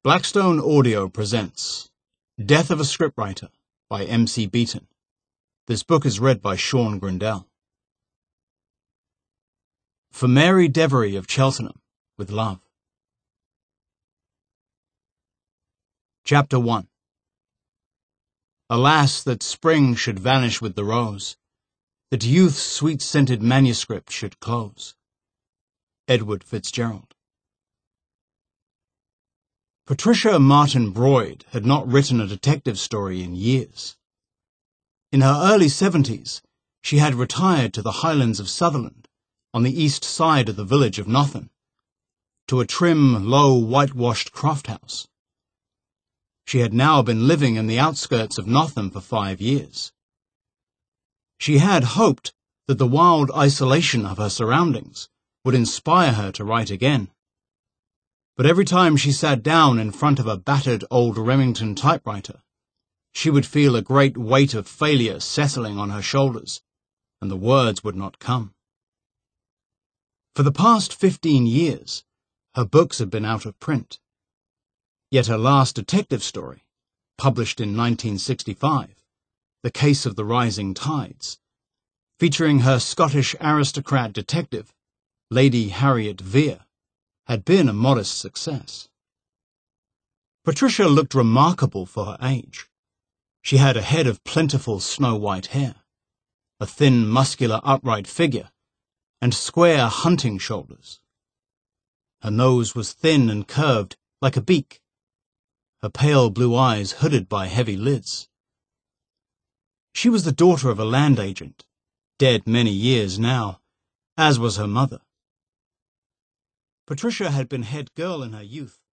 Blackstone Audio presents Death of a Scriptwriter by M.C. Beaton. This book is read by Sean Grindell. For Mary Devery of Cheltenham, with love. Chapter 1. Alas, that spring should vanish with the rose, that youth's sweet-scented manuscript should close. Edward Fitzgerald. Patricia Martin Broyd had not written a detective story in years. In her early 70s, she had retired to the Highlands of Sutherland, on the east side of the village of Nothan, to a trim, low, whitewashed croft house. She had now been living in the outskirts of Nothan for 5 years. She had hoped that the wild isolation of her surroundings would inspire her to write again. But every time she sat down in front of a battered old Remington typewriter, she would feel a great weight of failure settling on her shoulders, and the words would not come. For the past 15 years, her books had been out of print. Yet her last detective story, published in 1965, The Case of the Rising Tides, featuring her Scottish aristocrat detective, Lady Harriet Vere, had been a modest success. Patricia looked remarkable for her age. She had a head of plentiful snow-white hair, a thin, muscular, upright figure, and square hunting shoulders. Her nose was thin and curved like a beak, her pale blue eyes hooded by heavy lids. She was the daughter of a land agent, dead many years now, as was her mother. Patricia had been head girl in her youth